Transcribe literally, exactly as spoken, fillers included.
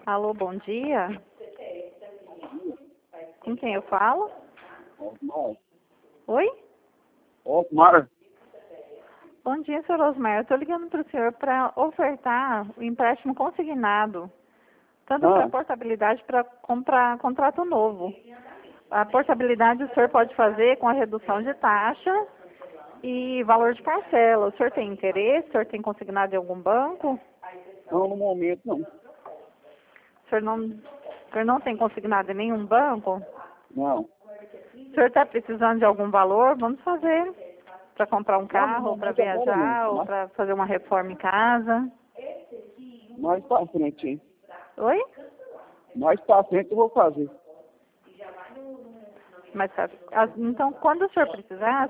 Alô, bom dia. Com quem eu falo? Osmar. Oi? Osmar. Bom dia, senhor Osmar. Eu estou ligando para o senhor para ofertar o empréstimo consignado, tanto para Ah, portabilidade para comprar contrato novo. A portabilidade o senhor pode fazer com a redução de taxa e valor de parcela. O senhor tem interesse? O senhor tem consignado em algum banco? não, no momento não. O senhor não, o senhor não tem consignado em nenhum banco? Não. O senhor está precisando de algum valor? Vamos fazer. Para comprar um Não, no carro, para momento agora não. viajar, ou Mas, para fazer uma reforma em casa. mais pra frente, hein? Oi? Mais pra frente eu vou fazer. Mas, tá- as- então, quando o senhor precisar,